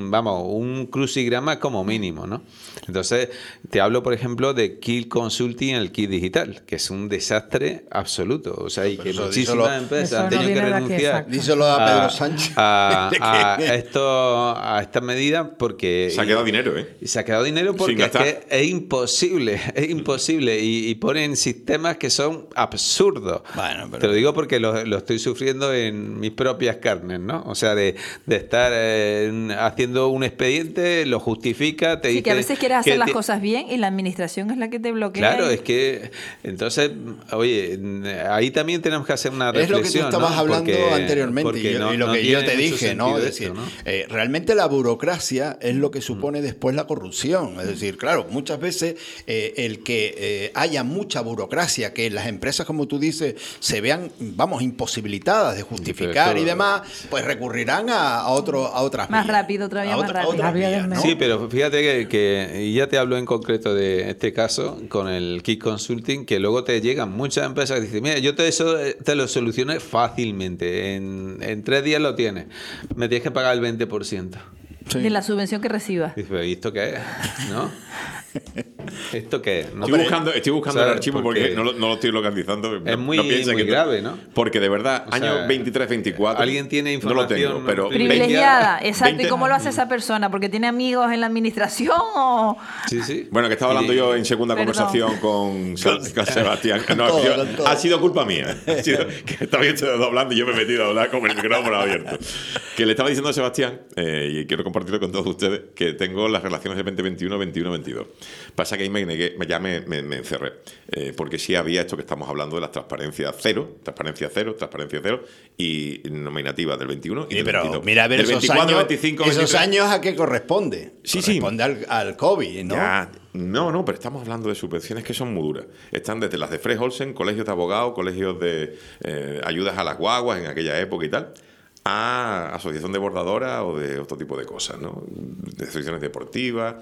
un crucigrama como mínimo, ¿no? Entonces te hablo por ejemplo de Kill Consulting en el kit digital, que es un desastre absoluto, o sea, y que muchísimas empresas han tenido que renunciar díselo a Pedro Sánchez a esta medida, porque se ha quedado dinero, se ha quedado dinero porque es que es imposible y ponen sistemas que son absurdos. Bueno, pero... Te lo digo porque lo estoy sufriendo en mis propias carnes, ¿no? O sea, de estar haciendo un expediente, lo justifica, te dice que a veces quieres hacer las cosas bien y la administración es la que te bloquea. Claro, es que entonces, oye, ahí también tenemos que hacer una reflexión. Es lo que tú estabas hablando anteriormente y lo que yo te dije, ¿no? Es decir, realmente la burocracia es lo que supone después la corrupción. Es decir, claro, muchas veces el que haya mucha burocracia, que las empresas, como tú dices, se vean, imposibilitadas de justificar y demás, pues recurrirán a otras más vías. rápido, todavía más rápido. Vías, ¿no? Sí, pero fíjate que y ya te hablo en concreto de este caso con el Kick Consulting, que luego te llegan muchas empresas que dicen, mira, yo eso te lo solucioné fácilmente, en 3 días lo tienes, me tienes que pagar el 20%. Sí. De la subvención que recibas. ¿Y esto qué es? ¿No? ¿Esto qué es? ¿No? Estoy buscando el archivo porque no lo estoy localizando. Es muy grave, ¿no? Porque de verdad, años 23, 24... Alguien tiene información... No lo tengo, pero... Privilegiada, exacto. ¿Y cómo lo hace esa persona? ¿Porque tiene amigos en la administración o...? Sí. Bueno, que estaba hablando yo en segunda conversación con Sebastián. Ha sido culpa mía. Que estaba yo doblando y yo me he metido a hablar con el micrófono abierto. Que le estaba diciendo a Sebastián, y quiero compartirlo con todos ustedes, que tengo las relaciones de 2021, 21, 22. Pasa que ahí me negué, me encerré. Porque sí había esto que estamos hablando de las transparencias cero y nominativas del 21 y del pero 22. Mira, a ver, del 24, 25, esos 23. años ¿a qué corresponde? Sí. Corresponde al COVID, ¿no? Ya, no, pero estamos hablando de subvenciones que son muy duras. Están desde las de Fred Olsen, colegios de abogados, colegios de ayudas a las guaguas en aquella época y tal, a asociación de bordadoras o de otro tipo de cosas, ¿no? De asociaciones deportivas.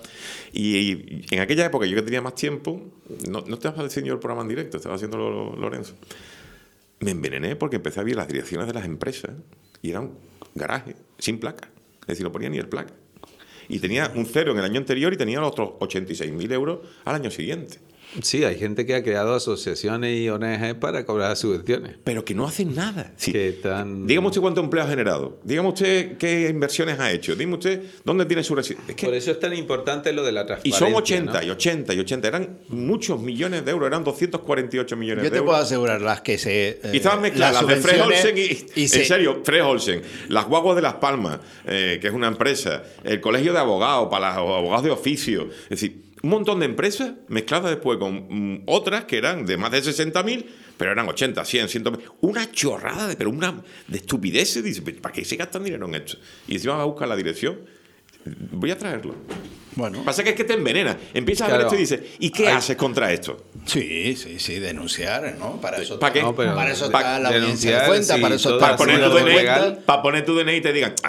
Y en aquella época, yo que tenía más tiempo, no estaba haciendo el programa en directo, estaba haciéndolo Lorenzo. Me envenené porque empecé a ver las direcciones de las empresas y era un garaje sin placa. Es decir, no ponía ni el placa. Y tenía un cero en el año anterior y tenía los otros 86.000 euros al año siguiente. Sí, hay gente que ha creado asociaciones y ONG para cobrar subvenciones. Pero que no hacen nada. Sí. Dígame usted cuánto empleo ha generado. Dígame usted qué inversiones ha hecho. Dígame usted dónde tiene su residencia. Por eso es tan importante lo de la transparencia. Y son 80, ¿no? y 80. Eran muchos millones de euros. Eran 248 millones de euros. Yo te puedo asegurar las que se... y estaban mezcladas las de Fred Olsen en serio, Fred Olsen. Las Guaguas de Las Palmas, que es una empresa. El Colegio de Abogados, para los abogados de oficio. Es decir... Un montón de empresas mezcladas después con otras que eran de más de 60.000, pero eran 80, 100, 100. Una chorrada, pero una de estupideces. Dice, ¿para qué se gastan dinero en esto? Y encima va a buscar la dirección. Voy a traerlo. Bueno. Pasa que es que te envenena. Empiezas a ver esto y dices, ¿y qué haces contra esto? Sí, denunciar, ¿no? Para eso, ¿para qué? Para eso está la audiencia de cuenta, para eso para poner tu DNI y te digan...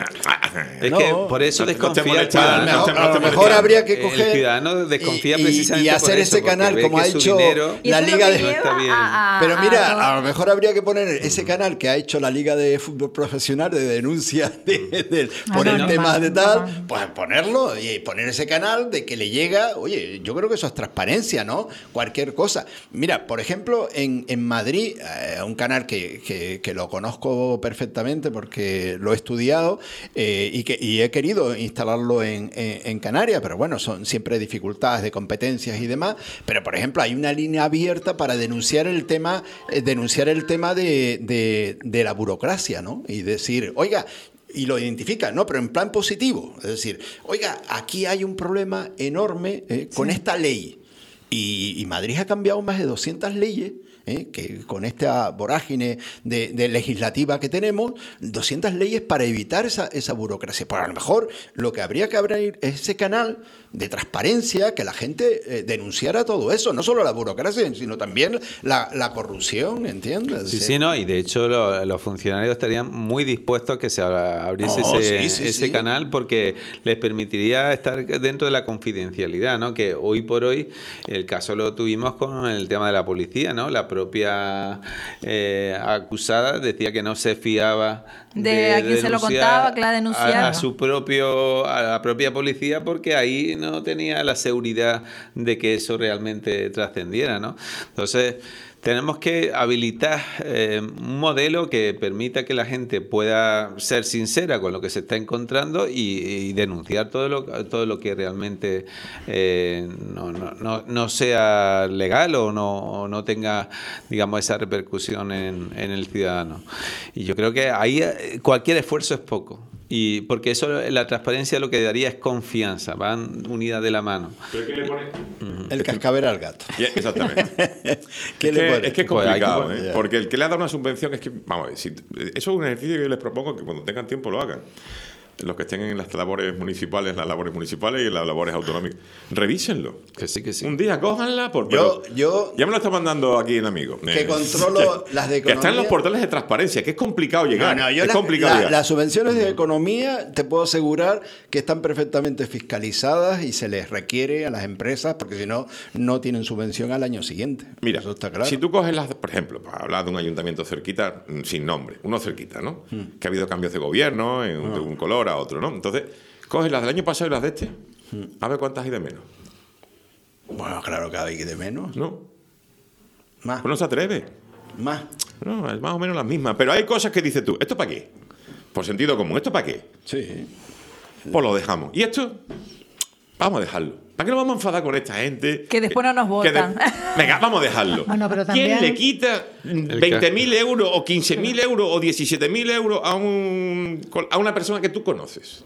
Es que por eso desconfía. A lo mejor habría que coger... El ciudadano desconfía precisamente y hacer ese canal como ha hecho la Liga de... Pero mira, a lo mejor habría que poner ese canal que ha hecho la Liga de Fútbol Profesional de denuncia por el tema de tal, pues ponerlo y poner ese canal de que le llega... Oye, yo creo que eso es transparencia, ¿no? Cualquier cosa. Mira, por ejemplo, en Madrid, un canal que lo conozco perfectamente porque lo he estudiado y he querido instalarlo en Canarias, pero bueno, son siempre dificultades de competencias y demás. Pero, por ejemplo, hay una línea abierta para denunciar el tema de la burocracia, ¿no? Y decir, oiga... Y lo identifica, ¿no? Pero en plan positivo. Es decir, oiga, aquí hay un problema enorme con esta ley. Y Madrid ha cambiado más de 200 leyes que con esta vorágine de legislativa que tenemos, 200 leyes para evitar esa burocracia. Pues a lo mejor lo que habría que abrir es ese canal de transparencia, que la gente denunciara todo eso, no solo la burocracia, sino también la corrupción, ¿entiendes? Sí, no, y de hecho los funcionarios estarían muy dispuestos a que se abriese ese canal, porque les permitiría estar dentro de la confidencialidad, ¿no? Que hoy por hoy el caso lo tuvimos con el tema de la policía, ¿no? La propia acusada decía que no se fiaba de a quien se lo contaba, que la denunciara a la propia policía, porque ahí no tenía la seguridad de que eso realmente trascendiera, ¿no? Entonces tenemos que habilitar un modelo que permita que la gente pueda ser sincera con lo que se está encontrando y denunciar todo lo que realmente no sea legal o no tenga, digamos, esa repercusión en el ciudadano. Y yo creo que ahí cualquier esfuerzo es poco. Y porque eso, la transparencia lo que daría es confianza, van unidas de la mano. ¿Pero qué le pone? El cascabel al gato. Exactamente. ¿Qué le pone? Es que es complicado, porque el que le ha dado una subvención es que, vamos a ver, eso es un ejercicio que yo les propongo que cuando tengan tiempo lo hagan. Los que estén en las labores municipales y en las labores autonómicas, revísenlo. Que sí. Un día cójanla, yo ya me lo está mandando aquí un amigo. Que controlo las de economía. Que están en los portales de transparencia, que es complicado llegar. Las subvenciones de economía, te puedo asegurar que están perfectamente fiscalizadas y se les requiere a las empresas, porque si no, no tienen subvención al año siguiente. Mira, eso está claro. Si tú coges por ejemplo, para hablar de un ayuntamiento cerquita, sin nombre, uno cerquita, ¿no? Que ha habido cambios de gobierno, de un color a otro, ¿no? Entonces, coges las del año pasado y las de este, a ver cuántas hay de menos. Bueno, claro que hay de menos. No. Más. Pues no se atreve. Más. No, es más o menos las mismas. Pero hay cosas que dices tú, ¿esto para qué? Por sentido común, ¿esto para qué? Sí. Pues lo dejamos. ¿Y esto? Vamos a dejarlo. ¿Para qué nos vamos a enfadar con esta gente? Que después no nos votan. Venga, vamos a dejarlo. Bueno, pero también... ¿Quién le quita 20.000 euros o 15.000 euros o 17.000 euros a una persona que tú conoces?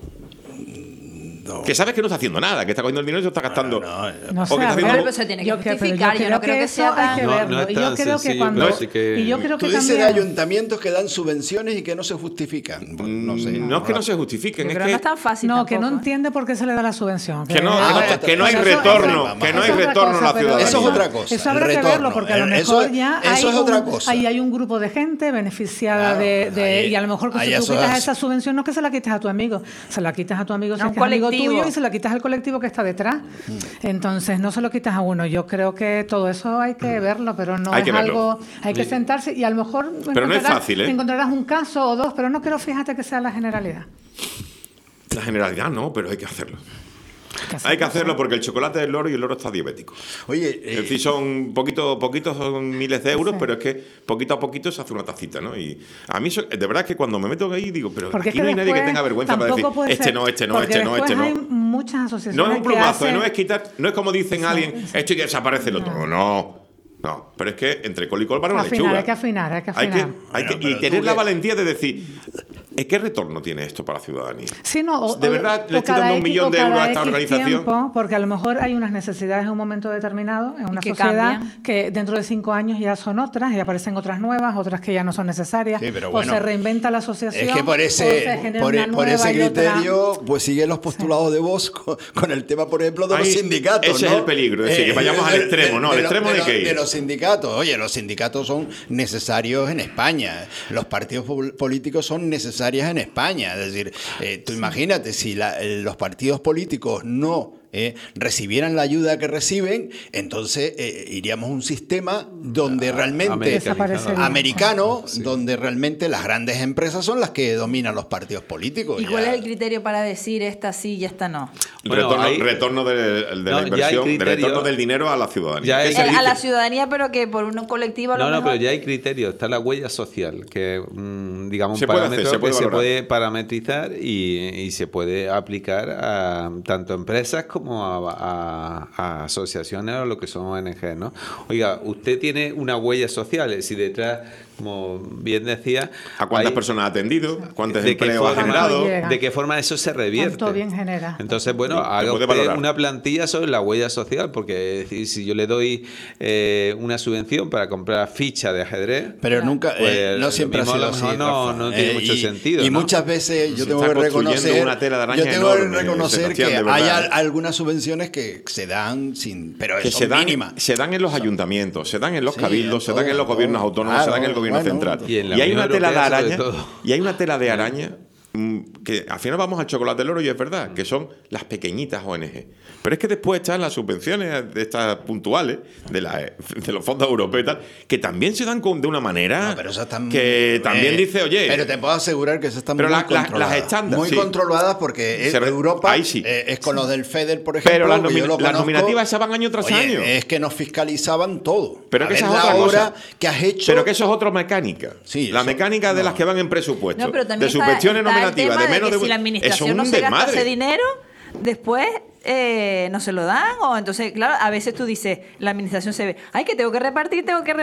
No. Que sabes que no está haciendo nada, que está cogiendo el dinero y se está gastando. No sé, pero se tiene que justificar. Yo no creo que sea tan... Hay que verlo. Y yo creo que cuando... Y yo creo que tú dices de ayuntamientos que dan subvenciones y que no se justifican. Pues no sé. No es que no se justifiquen, es que... no es tan fácil No, tampoco, que no entiende por qué se le da la subvención. Que no hay retorno. Que no hay retorno a la ciudadanía. Eso es otra cosa. Eso habrá que verlo, porque a lo mejor ya hay un grupo de gente beneficiada de... Y a lo mejor que si tú quitas esa subvención, no es que se la quites a tu amigo. Se la quitas a tu amigo si es amigo tuyo y se la quitas al colectivo que está detrás. Entonces no se lo quitas a uno. Yo creo que todo eso hay que verlo, pero no es algo... Hay que sentarse y a lo mejor pero no es fácil, encontrarás un caso o dos, pero no creo, fíjate, que sea la generalidad. La generalidad no, pero hay que hacerlo. Hay que hacerlo porque el chocolate es el oro y el oro está diabético. Oye, es decir, son poquitos son miles de euros, pero es que poquito a poquito se hace una tacita, ¿no? Y a mí de verdad que cuando me meto ahí digo, pero porque aquí no hay nadie que tenga vergüenza para decir este no. Hay muchas asociaciones. No es un plumazo, no es quitar, no es como dicen alguien, esto y que desaparece lo todo. No, pero es que entre col y col para una lechuga. Hay que afinar. Y tener la valentía de decir, ¿qué retorno tiene esto para la ciudadanía? Sí, no, ¿De verdad le estoy dando 1 millón de euros a esta organización? Porque a lo mejor hay unas necesidades en un momento determinado, en una sociedad que dentro de 5 años ya son otras, y aparecen otras nuevas, otras que ya no son necesarias, o se reinventa la asociación. Es que por ese criterio, pues siguen los postulados de Vox con el tema, por ejemplo, de los sindicatos. Ese es el peligro, es decir, que vayamos al extremo, al extremo no hay que ir. De los sindicatos. Oye, los sindicatos son necesarios en España. Los partidos políticos son necesarios en España. Es decir, tú imagínate, si los partidos políticos no recibieran la ayuda que reciben, entonces iríamos a un sistema donde realmente americano, donde realmente las grandes empresas son las que dominan los partidos políticos. ¿Y cuál es el criterio para decir esta sí y esta no? Retorno de la inversión, de retorno del dinero a la ciudadanía. A la ciudadanía, pero que por un colectivo a lo mejor... pero ya hay criterios. Está la huella social, que digamos un parámetro que se puede parametrizar y se puede aplicar a tanto empresas como a asociaciones o lo que son ONG, ¿no? Oiga, usted tiene una huella social, si detrás como bien decía. ¿A cuántas personas ha atendido? ¿Cuántos empleos ha generado? ¿De qué forma eso se revierte? ¿Cuánto bien genera? Entonces, bueno, haga usted una plantilla sobre la huella social, porque si yo le doy una subvención para comprar ficha de ajedrez... Pero nunca, pues, no siempre ha sido así. No tiene mucho sentido. Y muchas veces yo tengo que reconocer, que hay algunas subvenciones que se dan sin... Pero que son mínimas. Se dan en los ayuntamientos, se dan en los cabildos, se dan en los gobiernos autónomos, se dan en el gobierno central. Y hay una tela de araña que al final vamos al chocolate del oro y es verdad, que son las pequeñitas ONG. Pero es que después están las subvenciones de estas puntuales de los fondos europeos y tal, que también se dan de una manera que también dice, oye... Pero te puedo asegurar que esas están muy controladas. Las estándar, muy controladas porque Europa es con los del FEDER, por ejemplo. Pero las nominativas se van año tras año. Es que nos fiscalizaban todo. Pero que esa es otra cosa. Que has hecho... Pero que eso es otra mecánica. Sí, la mecánica de las que van en presupuesto. De subvenciones nominativas de menos de... Si la administración no se gasta ese dinero, después... no se lo dan, o entonces, claro, a veces tú dices, la administración se ve, ay, que tengo que repartir,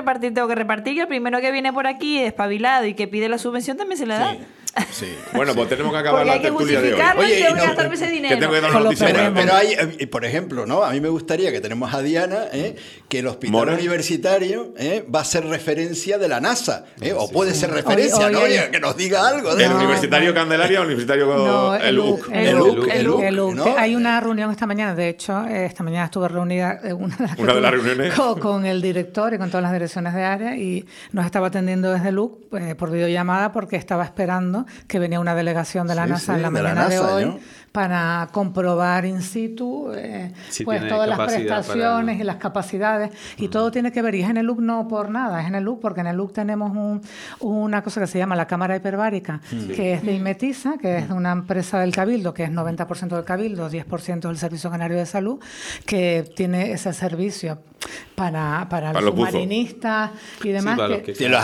y el primero que viene por aquí espabilado y que pide la subvención también se le da. Sí. Bueno, pues tenemos que acabar la tertulia de hoy. Oye, tengo que gastarme ese dinero. Que tengo que dar una noticia. Pero hay, por ejemplo, ¿no? A mí me gustaría que tenemos a Diana, que el hospital universitario va a ser referencia de la NASA, o puede ser referencia, ¿no? Que nos diga algo. ¿El universitario Candelaria o el universitario el UC? El UC. Hay una reunión esta mañana, de hecho, esta mañana estuve reunida una de las reuniones con el director y con todas las direcciones de área, y nos estaba atendiendo desde el UC por videollamada porque estaba esperando que venía una delegación de la NASA en la mañana de hoy, ¿no? Para comprobar in situ pues todas las prestaciones y las capacidades, y todo tiene que ver, y es en el UC no por nada, es en el UC porque en el UC tenemos una cosa que se llama la cámara hiperbárica, que es de Imetiza, que es de una empresa del Cabildo, que es 90% del Cabildo, 10% del Servicio Canario de Salud, que tiene ese servicio para los submarinistas y demás. Los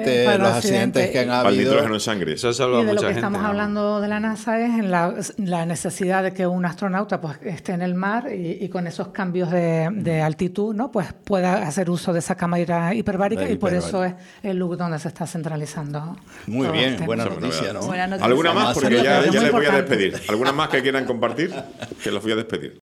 accidentes que han habido. Para el nitrógeno en sangre. Eso y de lo que estamos hablando de la NASA es en la necesidad de que un astronauta pues esté en el mar y con esos cambios de altitud, ¿no? Pues pueda hacer uso de esa cámara hiperbárica, y por eso es el lugar donde se está centralizando. Muy bien, buena noticia, ¿no? ¿Alguna más? Porque ya les voy a despedir. ¿Alguna más que quieran compartir? Que los voy a despedir.